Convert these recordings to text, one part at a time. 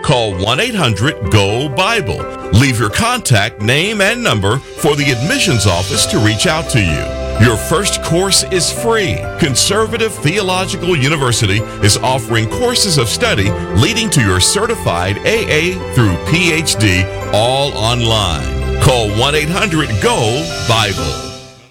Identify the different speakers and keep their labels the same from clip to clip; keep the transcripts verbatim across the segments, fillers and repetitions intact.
Speaker 1: Call one eight hundred G O Bible. Leave your contact, name, and number for the admissions office to reach out to you. Your first course is free. Conservative Theological University is offering courses of study leading to your certified A A through P H D, all online. Call one eight hundred G O Bible.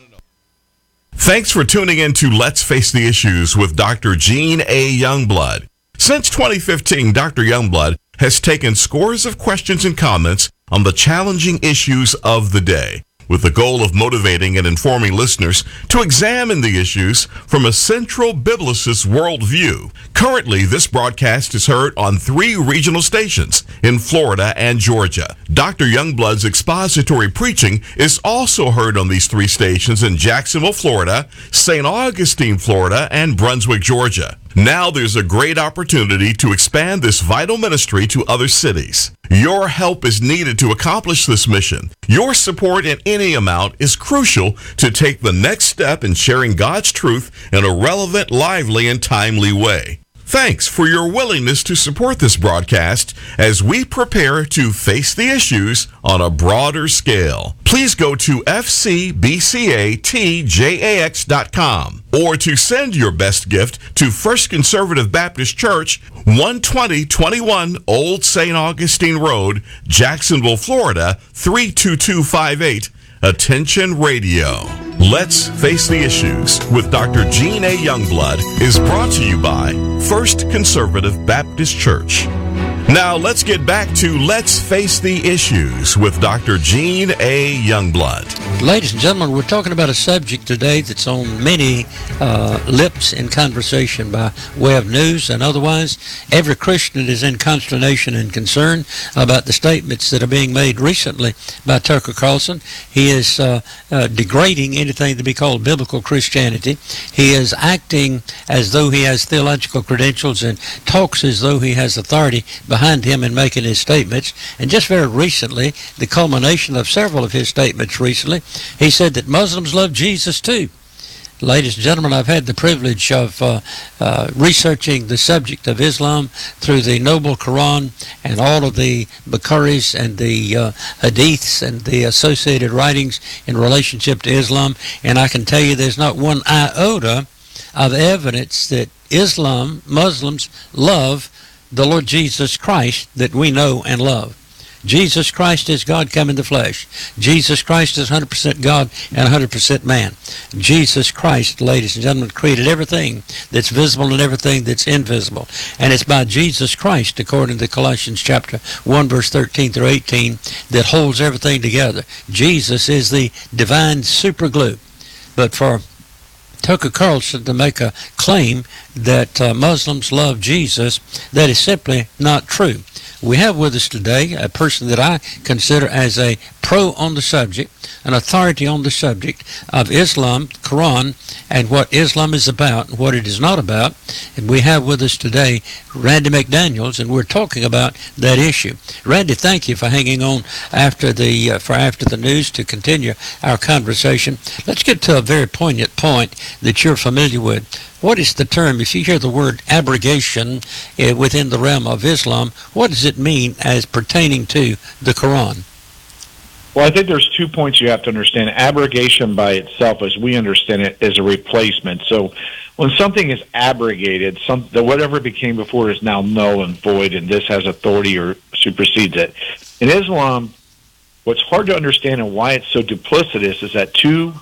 Speaker 1: Thanks for tuning in to Let's Face the Issues with Doctor Gene A. Youngblood. Since twenty fifteen, Doctor Youngblood has taken scores of questions and comments on the challenging issues of the day, with the goal of motivating and informing listeners to examine the issues from a central biblicist worldview. Currently, this broadcast is heard on three regional stations in Florida and Georgia. Doctor Youngblood's expository preaching is also heard on these three stations in Jacksonville, Florida, Saint Augustine, Florida, and Brunswick, Georgia. Now there's a great opportunity to expand this vital ministry to other cities. Your help is needed to accomplish this mission. Your support in any amount is crucial to take the next step in sharing God's truth in a relevant, lively, and timely way. Thanks for your willingness to support this broadcast as we prepare to face the issues on a broader scale. Please go to f c b c a t j a x dot com or to send your best gift to First Conservative Baptist Church, one twenty twenty-one Old Saint Augustine Road, Jacksonville, Florida, three two two five eight. Attention Radio. Let's Face the Issues with Doctor Gene A. Youngblood is brought to you by First Conservative Baptist Church. Now let's get back to Let's Face the Issues with Doctor Gene A. Youngblood.
Speaker 2: Ladies and gentlemen, we're talking about a subject today that's on many uh, lips in conversation by way of news and otherwise. Every Christian is in consternation and concern about the statements that are being made recently by Tucker Carlson. He is uh, uh, degrading anything to be called biblical Christianity. He is acting as though he has theological credentials and talks as though he has authority behind him in making his statements. And just very recently, the culmination of several of his statements recently, he said that Muslims love Jesus too. Ladies and gentlemen, I've had the privilege of uh, uh, researching the subject of Islam through the Noble Quran and all of the Bukharis and the uh, Hadiths and the associated writings in relationship to Islam, and I can tell you there's not one iota of evidence that Islam, Muslims, love the Lord Jesus Christ that we know and love. Jesus Christ is God come in the flesh. Jesus Christ is one hundred percent God and one hundred percent man. Jesus Christ, ladies and gentlemen, created everything that's visible and everything that's invisible. And it's by Jesus Christ, according to Colossians chapter one, verse thirteen through eighteen, that holds everything together. Jesus is the divine superglue. But for Tucker Carlson to make a claim that uh, Muslims love Jesus, that is simply not true. We have with us today a person that I consider as a pro on the subject, an authority on the subject of Islam, Quran, and what Islam is about and what it is not about. And we have with us today Randy McDaniels, and we're talking about that issue. Randy, thank you for hanging on after the uh, for after the news to continue our conversation. Let's get to a very poignant point that you're familiar with. What is the term, if you hear the word abrogation uh, within the realm of Islam, what does it mean as pertaining to the Quran?
Speaker 3: Well, I think there's two points you have to understand. Abrogation by itself, as we understand it, is a replacement. So when something is abrogated, some, the whatever it became before is now null and void, and this has authority or supersedes it. In Islam, what's hard to understand and why it's so duplicitous is that two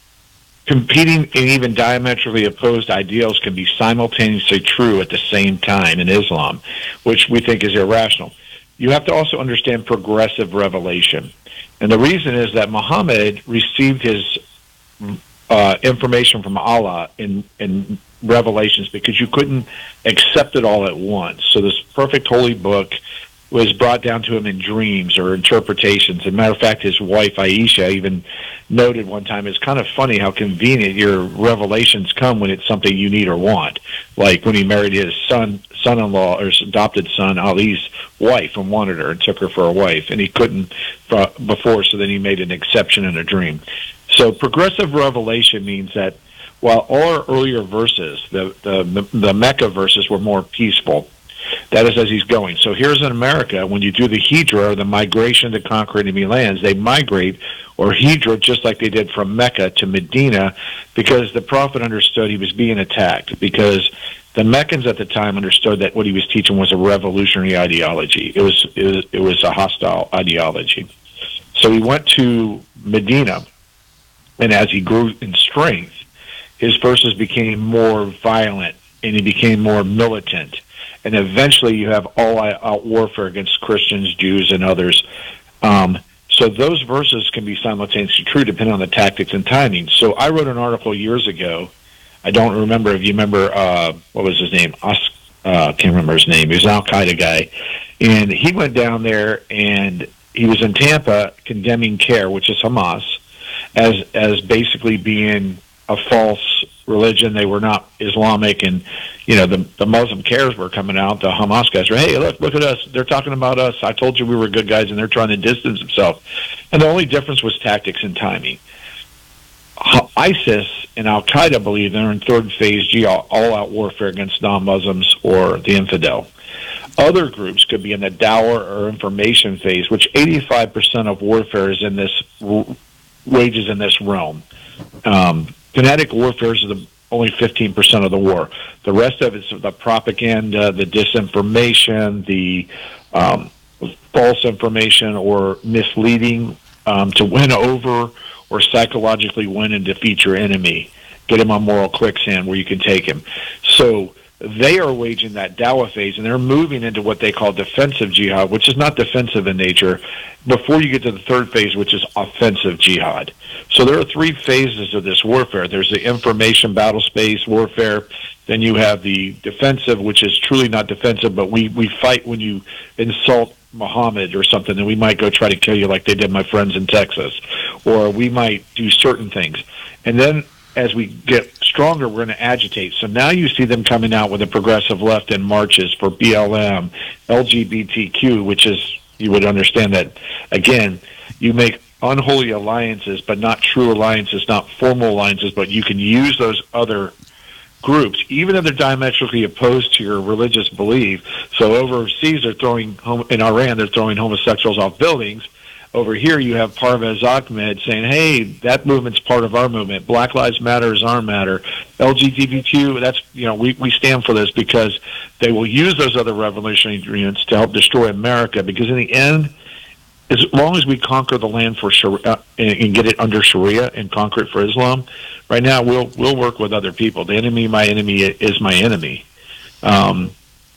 Speaker 3: competing and even diametrically opposed ideals can be simultaneously true at the same time in Islam, which we think is irrational. You have to also understand progressive revelation. And the reason is that Muhammad received his uh, information from Allah in, in Revelations because you couldn't accept it all at once. So this perfect holy book was brought down to him in dreams or interpretations. As a matter of fact, his wife, Aisha, even noted one time, it's kind of funny how convenient your revelations come when it's something you need or want. Like when he married his son, son-in-law, or his adopted son, Ali's wife, and wanted her and took her for a wife, and he couldn't before, so then he made an exception in a dream. So progressive revelation means that while all our earlier verses, the, the, the Mecca verses, were more peaceful, That is as he's going. So here's in America, when you do the hijra, or the migration to conquer enemy lands, they migrate, or hijra, just like they did from Mecca to Medina, because the Prophet understood he was being attacked, because the Meccans at the time understood that what he was teaching was a revolutionary ideology. It was, it was, it was a hostile ideology. So he went to Medina, and as he grew in strength, his verses became more violent, and he became more militant. And eventually you have all-out warfare against Christians, Jews, and others. Um, so those verses can be simultaneously true depending on the tactics and timing. So I wrote an article years ago. I don't remember if you remember, uh, what was his name? I uh, can't remember his name. He was an Al-Qaeda guy. And he went down there, and he was in Tampa condemning CAIR, which is Hamas, as as basically being a false religion. They were not Islamic, and you know the the Muslim CAIRs were coming out. The Hamas guys were, hey, look, look at us. They're talking about us. I told you we were good guys, and they're trying to distance themselves. And the only difference was tactics and timing. ISIS and Al Qaeda believe they're in third phase all-out warfare against non-Muslims or the infidel. Other groups could be in the dawah or information phase, which eighty-five percent of warfare is in this wages in this realm. Um, kinetic warfare is the only fifteen percent of the war. The rest of it is the propaganda, the disinformation, the um, false information or misleading um, to win over or psychologically win and defeat your enemy. Get him on moral quicksand where you can take him. So they are waging that dawah phase, and they're moving into what they call defensive jihad, which is not defensive in nature, before you get to the third phase, which is offensive jihad. So there are three phases of this warfare. There's the information battle space warfare. Then you have the defensive, which is truly not defensive, but we, we fight when you insult Muhammad or something, and we might go try to kill you like they did my friends in Texas. Or we might do certain things. And then as we get stronger, we're going to agitate. So now you see them coming out with a progressive left in marches for B L M, L G B T Q, which is, you would understand that, again, you make unholy alliances, but not true alliances, not formal alliances, but you can use those other groups, even if they're diametrically opposed to your religious belief. So overseas, they're throwing, in Iran, they're throwing homosexuals off buildings. Over here, you have Parvez Ahmed saying, hey, that movement's part of our movement. Black Lives Matter is our matter. L G B T Q, that's, you know, we, we stand for this, because they will use those other revolutionary agreements to help destroy America. Because in the end, as long as we conquer the land for Sharia and get it under Sharia and conquer it for Islam, right now we'll we'll work with other people. The enemy, my enemy, is my enemy. Um,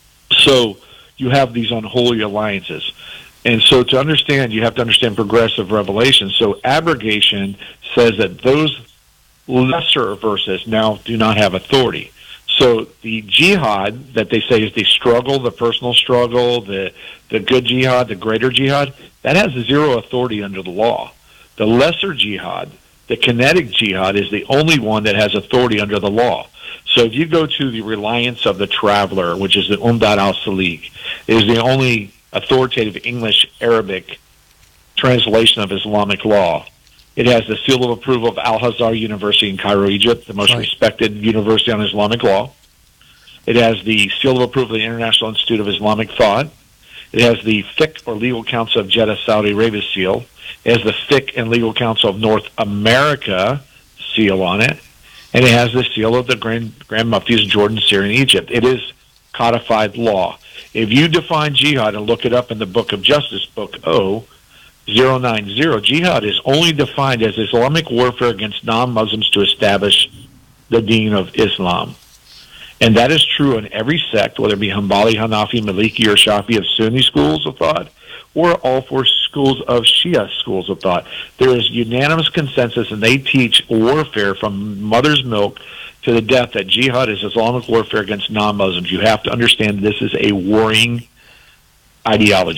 Speaker 3: so you have these unholy alliances. And so to understand, you have to understand progressive revelation. So abrogation says that those lesser verses now do not have authority. So the jihad that they say is the struggle, the personal struggle, the the good jihad, the greater jihad, that has zero authority under the law. The lesser jihad, the kinetic jihad, is the only one that has authority under the law. So if you go to the Reliance of the Traveler, which is the Umdat al-Salik, is the only authoritative English Arabic translation of Islamic law. It has the seal of approval of Al-Azhar University in Cairo, Egypt, the most right. respected university on Islamic law. It has the seal of approval of the International Institute of Islamic Thought. It has the Fiqh or Legal Council of Jeddah, Saudi Arabia seal. It has the Fiqh and Legal Council of North America seal on it. And it has the seal of the Grand, Grand Muftis of Jordan, Syria, and Egypt. It is codified law. If you define jihad and look it up in the Book of Justice, Book O, zero nine zero, jihad is only defined as Islamic warfare against non-Muslims to establish the deen of Islam. And that is true in every sect, whether it be Hanbali, Hanafi, Maliki, or Shafi of Sunni schools of thought, or all four schools of Shia schools of thought. There is unanimous consensus, and they teach warfare from mother's milk to the death, that jihad is Islamic warfare against non-Muslims. You have to understand this is a warring ideology.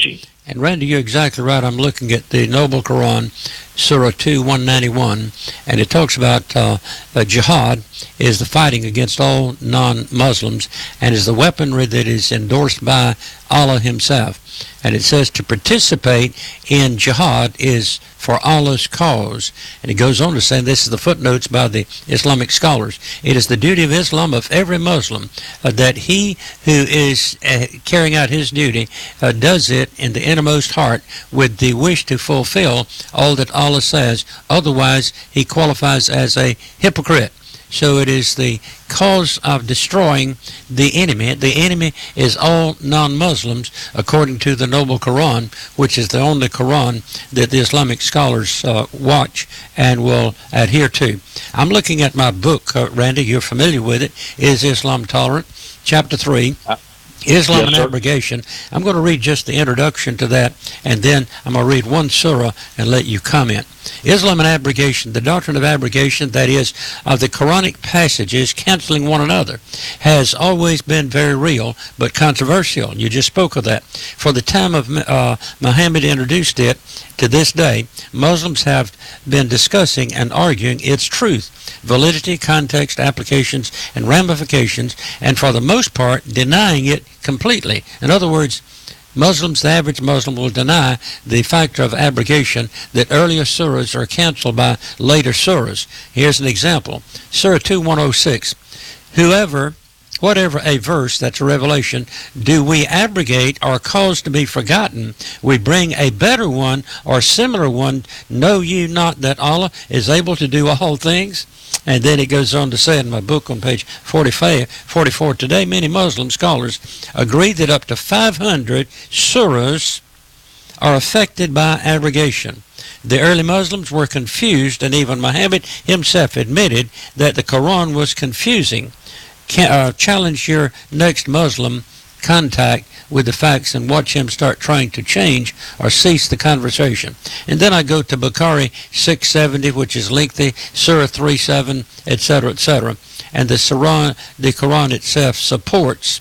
Speaker 2: And Randy, you're exactly right. I'm looking at the Noble Quran, Surah two, one ninety-one, and it talks about uh, uh, jihad is the fighting against all non-Muslims and is the weaponry that is endorsed by Allah himself. And it says to participate in jihad is for Allah's cause. And it goes on to say, and this is the footnotes by the Islamic scholars, it is the duty of Islam of every Muslim uh, that he who is uh, carrying out his duty uh, does it in the innermost heart with the wish to fulfill all that Allah says. Otherwise, he qualifies as a hypocrite. So it is the cause of destroying the enemy. The enemy is all non-Muslims, according to the Noble Quran, which is the only Quran that the Islamic scholars uh, watch and will adhere to. I'm looking at my book, uh, Randy, you're familiar with it, Is Islam Tolerant? Chapter three. Uh Islam yes, and
Speaker 3: sir.
Speaker 2: Abrogation. I'm going to read just the introduction to that, and then I'm going to read one surah and let you comment. Islam and Abrogation, the doctrine of abrogation, that is, of the Quranic passages canceling one another, has always been very real, but controversial. You just spoke of that. For the time of uh, Muhammad introduced it to this day, Muslims have been discussing and arguing its truth, validity, context, applications, and ramifications, and for the most part, denying it completely. In other words, Muslims, the average Muslim, will deny the factor of abrogation, that earlier surahs are canceled by later surahs. Here's an example. Surah two one oh six. Whoever, whatever a verse, that's a revelation, do we abrogate or cause to be forgotten, we bring a better one or similar one. Know you not that Allah is able to do all things? And then it goes on to say in my book on page forty-five, forty-four, today many Muslim scholars agree that up to five hundred surahs are affected by abrogation. The early Muslims were confused, and even Muhammad himself admitted that the Quran was confusing. Can, uh, challenge your next Muslim contact with the facts and watch him start trying to change or cease the conversation. And then I go to Bukhari six seventy, which is lengthy, Surah three seven, et cetera, et cetera. And the Quran, the Quran itself supports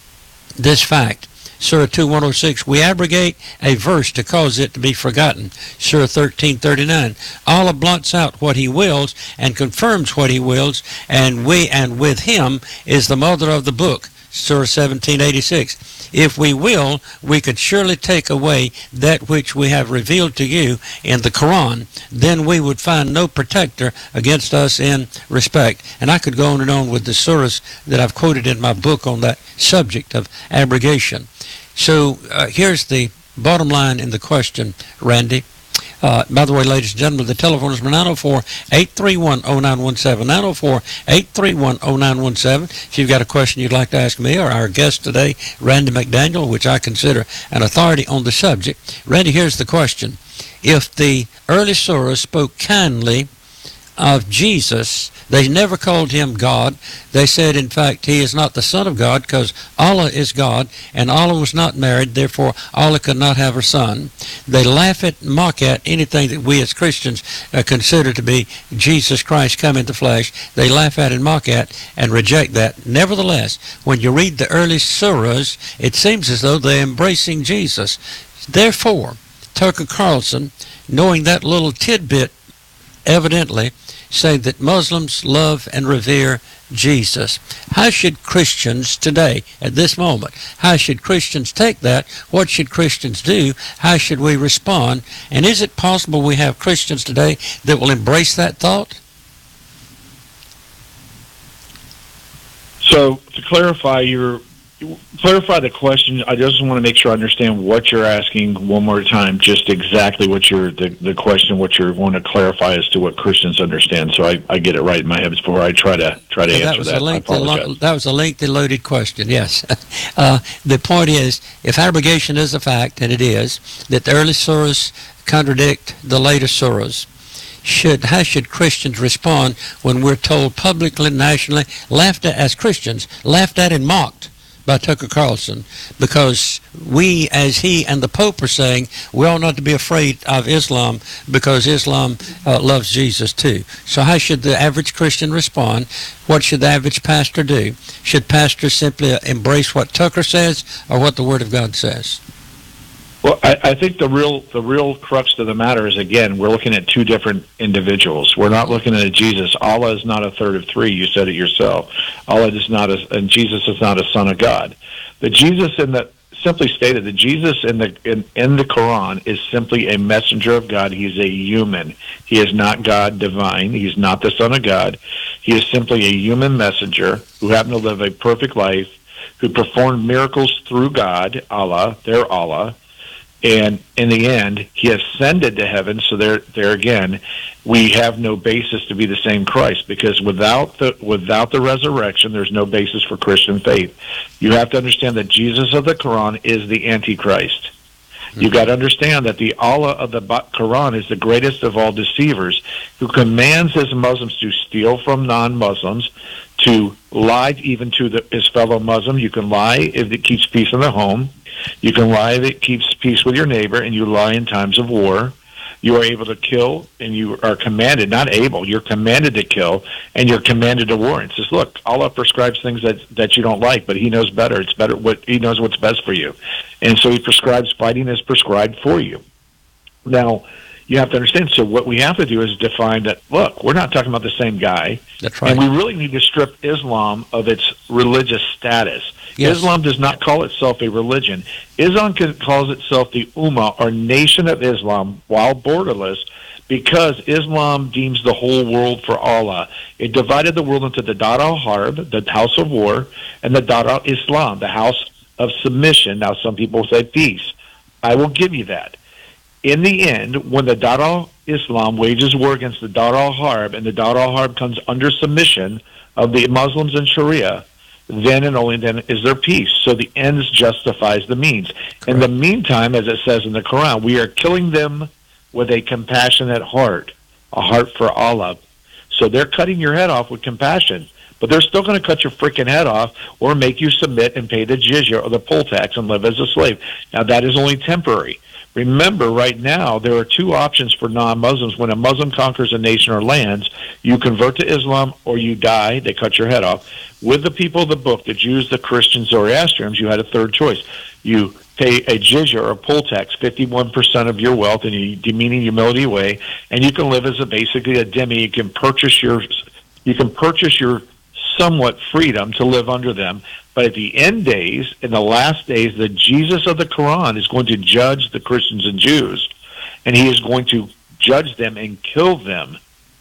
Speaker 2: this fact. Surah two one oh six, we abrogate a verse to cause it to be forgotten. Surah thirteen thirty-nine, Allah blots out what he wills and confirms what he wills, and we and with him is the mother of the book. Surah seventeen eighty-six, if we will, we could surely take away that which we have revealed to you in the Quran. Then we would find no protector against us in respect. And I could go on and on with the surahs that I've quoted in my book on that subject of abrogation. So uh, here's the bottom line in the question, Randy. Uh, by the way, ladies and gentlemen, the telephone is nine oh four, eight three one, oh nine one seven, nine oh four, eight three one, oh nine one seven. If you've got a question you'd like to ask me or our guest today, Randy McDaniel, which I consider an authority on the subject. Randy, here's the question. If the early surahs spoke kindly of Jesus, they never called him God. They said, in fact, he is not the Son of God, because Allah is God, and Allah was not married, therefore Allah could not have a son. They laugh at, mock at anything that we as Christians uh, consider to be Jesus Christ come in the flesh. They laugh at and mock at and reject that. Nevertheless, when you read the early surahs, it seems as though they're embracing Jesus. Therefore, Tucker Carlson, knowing that little tidbit, evidently say that Muslims love and revere Jesus. How should Christians today, at this moment, how should Christians take that? What should Christians do? How should we respond? And is it possible we have Christians today that will embrace that thought?
Speaker 3: So, to clarify your clarify the question, I just want to make sure I understand what you're asking one more time, just exactly what you're, the, the question, what you want to clarify as to what Christians understand, so I, I get it right in my head before I try to try to
Speaker 2: yeah,
Speaker 3: answer
Speaker 2: that. Was
Speaker 3: that.
Speaker 2: a lengthy, lo- that was a lengthy, loaded question, yes. uh, the point is, if abrogation is a fact, and it is, that the early surahs contradict the later surahs, Should, how should Christians respond when we're told publicly, nationally, laughed at as Christians, laughed at and mocked by Tucker Carlson, because we, as he and the Pope are saying, we ought not to be afraid of Islam because Islam uh, loves Jesus too. So how should the average Christian respond? What should the average pastor do? Should pastors simply embrace what Tucker says or what the Word of God says?
Speaker 3: Well, I, I think the real the real crux of the matter is, again, we're looking at two different individuals. We're not looking at a Jesus. Allah is not a third of three. You said it yourself. Allah is not a, and Jesus is not a son of God. The Jesus in the simply stated, the Jesus in the in, in the Quran is simply a messenger of God. He's a human. He is not God divine. He's not the son of God. He is simply a human messenger who happened to live a perfect life, who performed miracles through God, Allah, their Allah. And in the end, he ascended to heaven. So there, there again, we have no basis to be the same Christ, because without the without the resurrection, there's no basis for Christian faith. You have to understand that Jesus of the Quran is the Antichrist. Mm-hmm. You've got to understand that the Allah of the Quran is the greatest of all deceivers, who commands his Muslims to steal from non-Muslims, to lie even to the, his fellow Muslim. You can lie if it keeps peace in the home. You can lie if it keeps peace with your neighbor, and you lie in times of war. You are able to kill, and you are commanded, not able, you're commanded to kill, and you're commanded to war. It says, look, Allah prescribes things that that you don't like, but he knows better. It's better. What he knows what's best for you. And so he prescribes fighting as prescribed for you. Now, you have to understand, so what we have to do is define that, look, we're not talking about the same guy.
Speaker 2: That's right.
Speaker 3: And we really need to strip Islam of its religious status. Yes. Islam does not call itself a religion. Islam calls itself the Ummah, or Nation of Islam, while borderless, because Islam deems the whole world for Allah. It divided the world into the Dar al-Harb, the house of war, and the Dar al-Islam, the house of submission. Now, some people say peace. I will give you that. In the end, when the Dar al-Islam wages war against the Dar al-Harb, and the Dar al-Harb comes under submission of the Muslims in Sharia, then and only then is there peace. So the ends justifies the means. Correct. In the meantime, as it says in the Quran, we are killing them with a compassionate heart, a heart for Allah. So they're cutting your head off with compassion, but they're still going to cut your freaking head off or make you submit and pay the jizya or the poll tax and live as a slave. Now, that is only temporary. Remember, right now, there are two options for non-Muslims. When a Muslim conquers a nation or lands, you convert to Islam or you die. They cut your head off. With the people of the book, the Jews, the Christians, Zoroastrians, you had a third choice. You pay a jizya or a poll tax, fifty-one percent of your wealth in a demeaning humility way, and you can live as a basically a dhimmi. You can purchase your, you can purchase your somewhat freedom to live under them. But at the end days, in the last days, the Jesus of the Quran is going to judge the Christians and Jews, and he is going to judge them and kill them.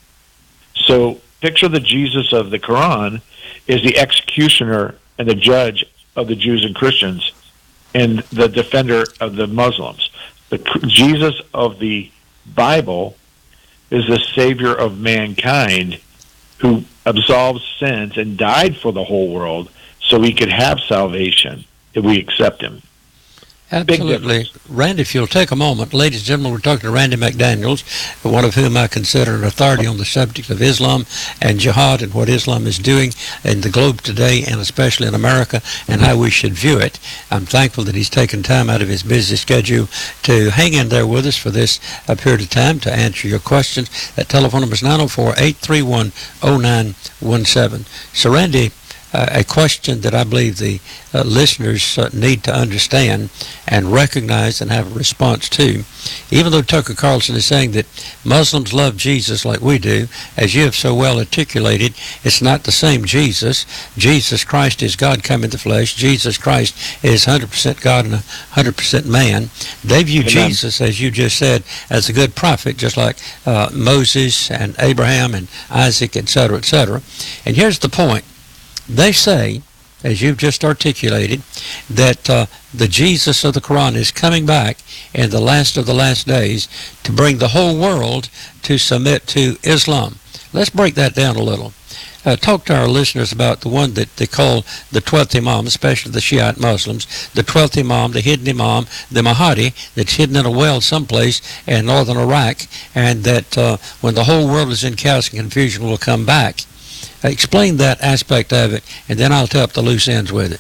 Speaker 3: So picture the Jesus of the Quran is the executioner and the judge of the Jews and Christians and the defender of the Muslims. The Jesus of the Bible is the savior of mankind, who absolves sins and died for the whole world so we could have salvation if we accept him.
Speaker 2: Absolutely. Randy, if you'll take a moment. Ladies and gentlemen, we're talking to Randy McDaniels, one of whom I consider an authority on the subject of Islam and jihad and what Islam is doing in the globe today, and especially in America, and how we should view it. I'm thankful that he's taken time out of his busy schedule to hang in there with us for this uh, period of time to answer your questions. That telephone number is nine oh four, eight three one, oh nine one seven. So, Randy, Uh, a question that I believe the uh, listeners uh, need to understand and recognize and have a response to. Even though Tucker Carlson is saying that Muslims love Jesus like we do, as you have so well articulated, it's not the same Jesus. Jesus Christ is God come in the flesh. Jesus Christ is one hundred percent God and one hundred percent man. They view Amen. Jesus, as you just said, as a good prophet, just like uh, Moses and Abraham and Isaac, et cetera, et cetera. And here's the point. They say, as you've just articulated, that uh, the Jesus of the Quran is coming back in the last of the last days to bring the whole world to submit to Islam. Let's break that down a little. Uh, talk to our listeners about the one that they call the twelfth Imam, especially the Shiite Muslims, the twelfth Imam, the hidden Imam, the Mahdi, that's hidden in a well someplace in northern Iraq, and that uh, when the whole world is in chaos and confusion will come back. Explain that aspect of it, and then I'll tie up the loose ends with it.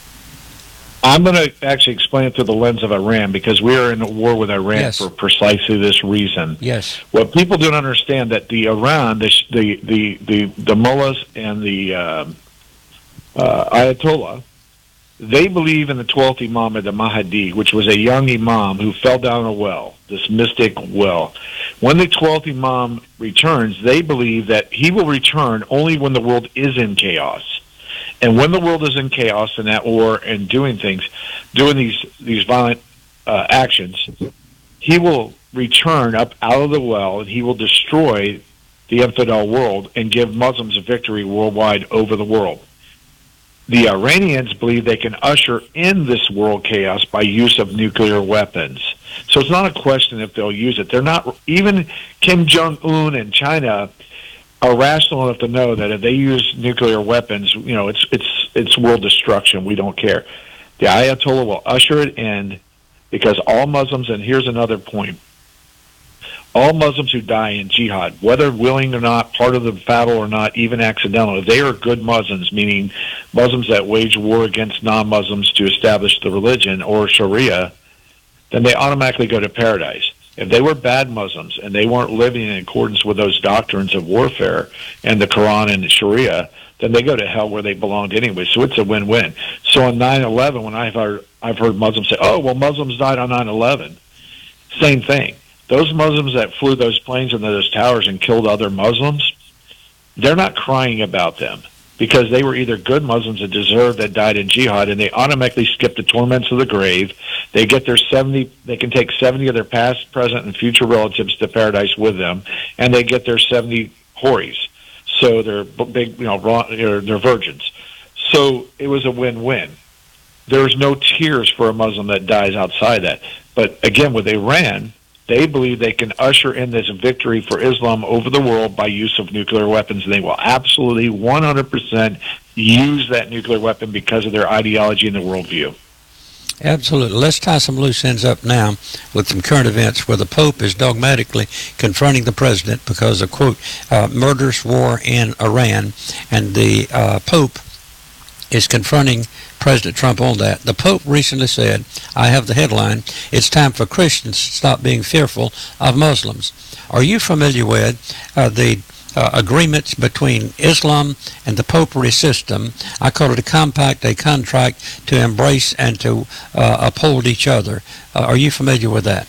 Speaker 3: I'm going to actually explain it through the lens of Iran, because we are in a war with Iran
Speaker 2: yes.
Speaker 3: for precisely this reason.
Speaker 2: Yes.
Speaker 3: What people don't understand, that the Iran, the the the the, the mullahs and the uh, uh, Ayatollah, they believe in the twelfth Imam of the Mahdi, which was a young Imam who fell down a well, this mystic well. When the twelfth Imam returns, they believe that he will return only when the world is in chaos. And when the world is in chaos and at war and doing things, doing these, these violent uh, actions, he will return up out of the well and he will destroy the infidel world and give Muslims a victory worldwide over the world. The Iranians believe they can usher in this world chaos by use of nuclear weapons. So it's not a question if they'll use it. They're not, even Kim Jong-un and China are rational enough to know that if they use nuclear weapons, you know, it's it's it's world destruction. We don't care. The Ayatollah will usher it in because all Muslims, and here's another point, all Muslims who die in jihad, whether willing or not, part of the battle or not, even accidental, if they are good Muslims, meaning Muslims that wage war against non-Muslims to establish the religion or Sharia, then they automatically go to paradise. If they were bad Muslims and they weren't living in accordance with those doctrines of warfare and the Quran and the Sharia, then they go to hell where they belonged anyway. So it's a win-win. So on nine eleven, when I've heard, I've heard Muslims say, oh, well, Muslims died on nine eleven, same thing. Those Muslims that flew those planes into those towers and killed other Muslims, they're not crying about them because they were either good Muslims that deserved that died in jihad, and they automatically skip the torments of the grave. They get their seventy, they can take seventy of their past, present, and future relatives to paradise with them, and they get their seventy houris. So they're big, you know, they're virgins. So it was a win-win. There's no tears for a Muslim that dies outside that. But again, with Iran, they believe they can usher in this victory for Islam over the world by use of nuclear weapons. And they will absolutely one hundred percent use that nuclear weapon because of their ideology and their worldview.
Speaker 2: Absolutely. Let's tie some loose ends up now with some current events where the Pope is dogmatically confronting the president because of, quote, uh, murderous war in Iran, and the uh, Pope is confronting President Trump on that. The Pope recently said, I have the headline, it's time for Christians to stop being fearful of Muslims. Are you familiar with uh, the uh, agreements between Islam and the Popery system? I call it a compact, a contract to embrace and to uh, uphold each other. Uh, are you familiar with that?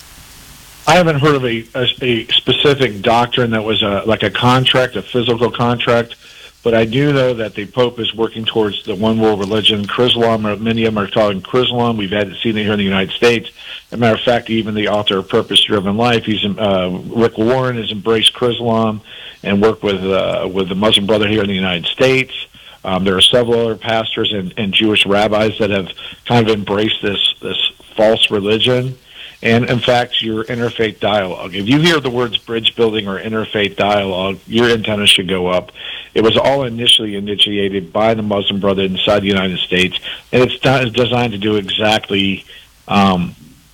Speaker 3: I haven't heard of a, a, a specific doctrine that was a, like a contract, a physical contract. But I do know that the Pope is working towards the one world religion. Chrislam, or many of them are calling Chrislam. We've had seen it here in the United States. As a matter of fact, even the author of Purpose Driven Life, he's uh, Rick Warren, has embraced Chrislam and worked with uh, with the Muslim Brotherhood here in the United States. Um, there are several other pastors and, and Jewish rabbis that have kind of embraced this this false religion. And, in fact, your interfaith dialogue. If you hear the words bridge building or interfaith dialogue, your antenna should go up. It was all initially initiated by the Muslim Brotherhood inside the United States, and it's designed to do exactly um,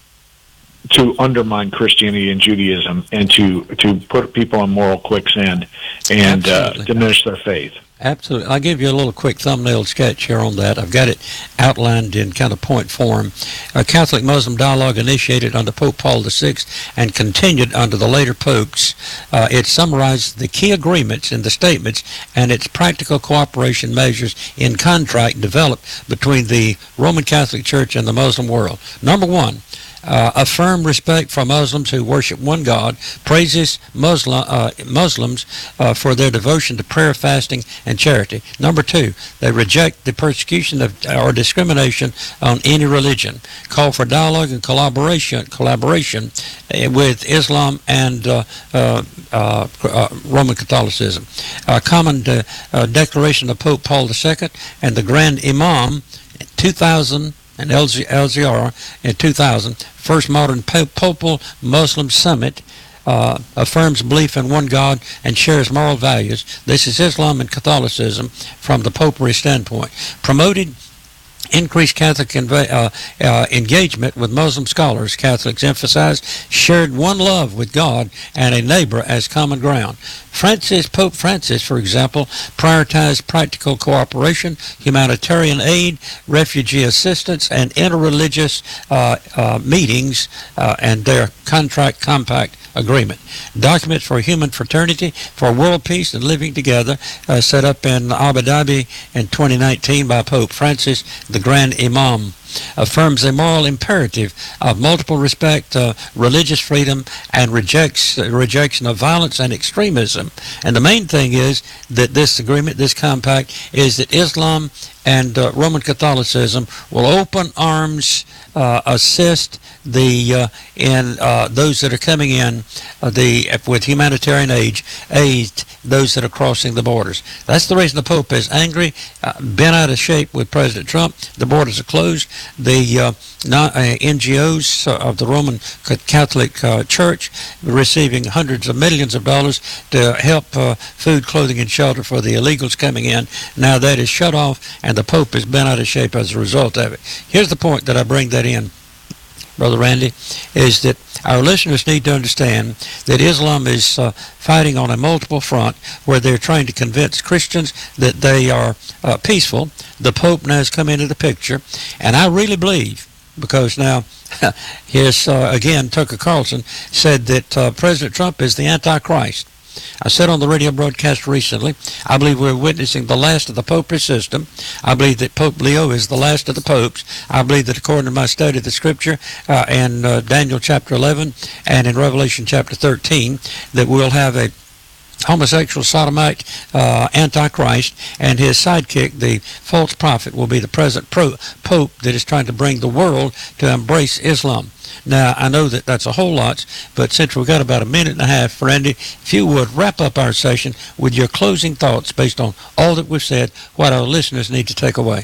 Speaker 3: to undermine Christianity and Judaism and to, to put people on moral quicksand and uh, diminish their faith.
Speaker 2: Absolutely. I'll give you a little quick thumbnail sketch here on that. I've got it outlined in kind of point form. A Catholic-Muslim dialogue initiated under Pope Paul the Sixth and continued under the later popes. Uh, it summarized the key agreements in the statements and its practical cooperation measures in contract developed between the Roman Catholic Church and the Muslim world. Number one, Uh, affirm respect for Muslims who worship one God, praises Muslim, uh, Muslims uh, for their devotion to prayer, fasting, and charity. Number two, they reject the persecution of or discrimination on any religion. Call for dialogue and collaboration collaboration uh, with Islam and uh, uh, uh, uh, Roman Catholicism. A common de- uh, declaration of Pope Paul the Second and the Grand Imam, two thousand, and L Z R in two thousand, first modern Popal Muslim Summit, uh, affirms belief in one God and shares moral values. This is Islam and Catholicism from the Popery standpoint. Promoted increased Catholic inv- uh, uh, engagement with Muslim scholars. Catholics emphasized shared one love with God and a neighbor as common ground. Francis, Pope Francis, for example, prioritized practical cooperation, humanitarian aid, refugee assistance, and interreligious uh, uh, meetings uh, and their contract compact agreement. Documents for human fraternity, for world peace and living together, uh, set up in Abu Dhabi in twenty nineteen by Pope Francis, the Grand Imam, affirms a moral imperative of multiple respect, uh, religious freedom, and rejects uh, rejection of violence and extremism. And the main thing is that this agreement, this compact, is that Islam and uh, Roman Catholicism will open arms, uh, assist the uh, in uh, those that are coming in uh, the with humanitarian aid, aid those that are crossing the borders. That's the reason the Pope is angry, uh, bent out of shape with President Trump. The borders are closed. The uh, not, uh, N G Os of the Roman Catholic uh, Church receiving hundreds of millions of dollars to help uh, food, clothing, and shelter for the illegals coming in. Now that is shut off, and the Pope is bent out of shape as a result of it. Here's the point that I bring that in, Brother Randy, is that our listeners need to understand that Islam is uh, fighting on a multiple front where they're trying to convince Christians that they are uh, peaceful. The Pope now has come into the picture, and I really believe, because now, his, uh, again, Tucker Carlson said that uh, President Trump is the Antichrist. I said on the radio broadcast recently, I believe we're witnessing the last of the Popery system. I believe that Pope Leo is the last of the popes. I believe that according to my study of the Scripture uh, in uh, Daniel chapter eleven and in Revelation chapter thirteen, that we'll have a homosexual sodomite uh, Antichrist, and his sidekick, the false prophet, will be the present pro- Pope that is trying to bring the world to embrace Islam. Now, I know that that's a whole lot, but since we've got about a minute and a half, Randy, if you would wrap up our session with your closing thoughts based on all that we've said, what our listeners need to take away.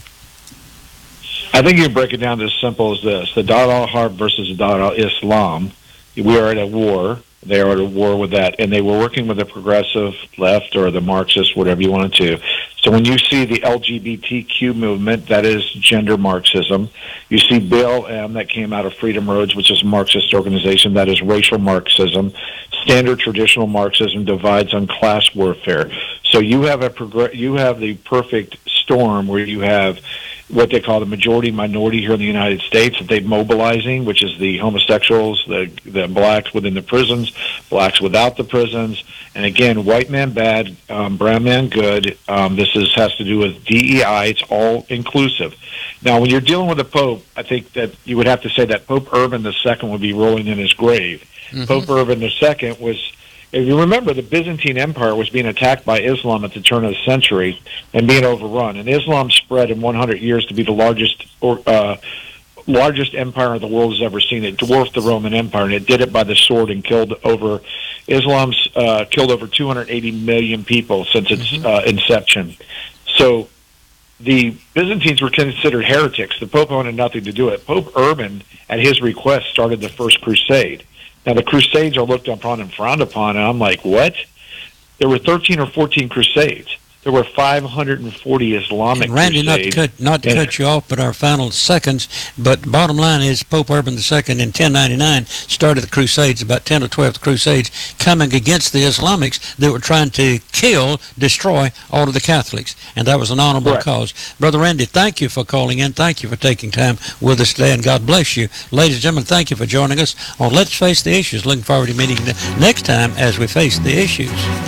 Speaker 3: I think you can break it down to as simple as this. The Dar al-Harb versus the Dar al-Islam. We are at a war. They are at a war with that, and they were working with the progressive left or the Marxist, whatever you wanted to. So when you see the L G B T Q movement, that is gender Marxism. You see B L M that came out of Freedom Roads, which is a Marxist organization, that is racial Marxism. Standard traditional Marxism divides on class warfare. So you have a progr- you have the perfect storm where you have what they call the majority minority here in the United States that they're mobilizing, which is the homosexuals, the the blacks within the prisons, blacks without the prisons, and again, white man bad, um, brown man good. Um, this is has to do with D E I. It's all inclusive. Now, when you're dealing with the Pope, I think that you would have to say that Pope Urban the Second would be rolling in his grave. Mm-hmm. Pope Urban the Second was, if you remember, the Byzantine Empire was being attacked by Islam at the turn of the century and being overrun. And Islam spread in one hundred years to be the largest or, uh, largest empire the world has ever seen. It dwarfed the Roman Empire, and it did it by the sword and killed over, Islam's uh, killed over two hundred eighty million people since its mm-hmm. uh, inception. So the Byzantines were considered heretics. The Pope wanted nothing to do with it. Pope Urban, at his request, started the First Crusade. Now, the Crusades are looked upon and frowned upon, and I'm like, what? There were thirteen or fourteen Crusades. There were five hundred forty Islamic
Speaker 2: and Randy,
Speaker 3: Crusades.
Speaker 2: not to cut, not to
Speaker 3: and,
Speaker 2: cut you off, but our final seconds, but bottom line is Pope Urban the Second in ten ninety-nine started the Crusades, about ten or twelve Crusades, coming against the Islamics that were trying to kill, destroy all of the Catholics, and that was an honorable
Speaker 3: Correct.
Speaker 2: cause. Brother Randy, thank you for calling in. Thank you for taking time with us today, and God bless you. Ladies and gentlemen, thank you for joining us on Let's Face the Issues. Looking forward to meeting you next time as we face the issues.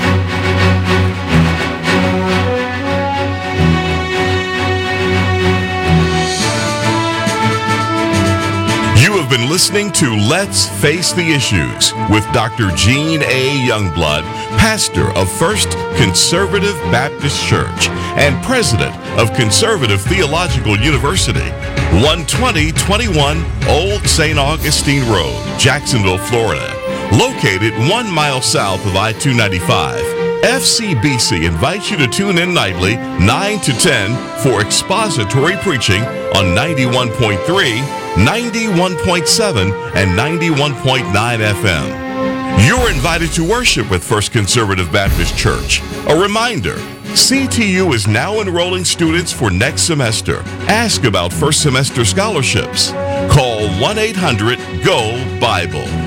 Speaker 1: You have been listening to Let's Face the Issues with Doctor Gene A. Youngblood, pastor of First Conservative Baptist Church and president of Conservative Theological University, one twenty twenty-one Old Saint Augustine Road, Jacksonville, Florida. Located one mile south of I two ninety-five, F C B C invites you to tune in nightly, nine to ten, for expository preaching on ninety-one point three, ninety-one point seven, and ninety-one point nine F M. You're invited to worship with First Conservative Baptist Church. A reminder, C T U is now enrolling students for next semester. Ask about first semester scholarships. Call one eight hundred G O Bible.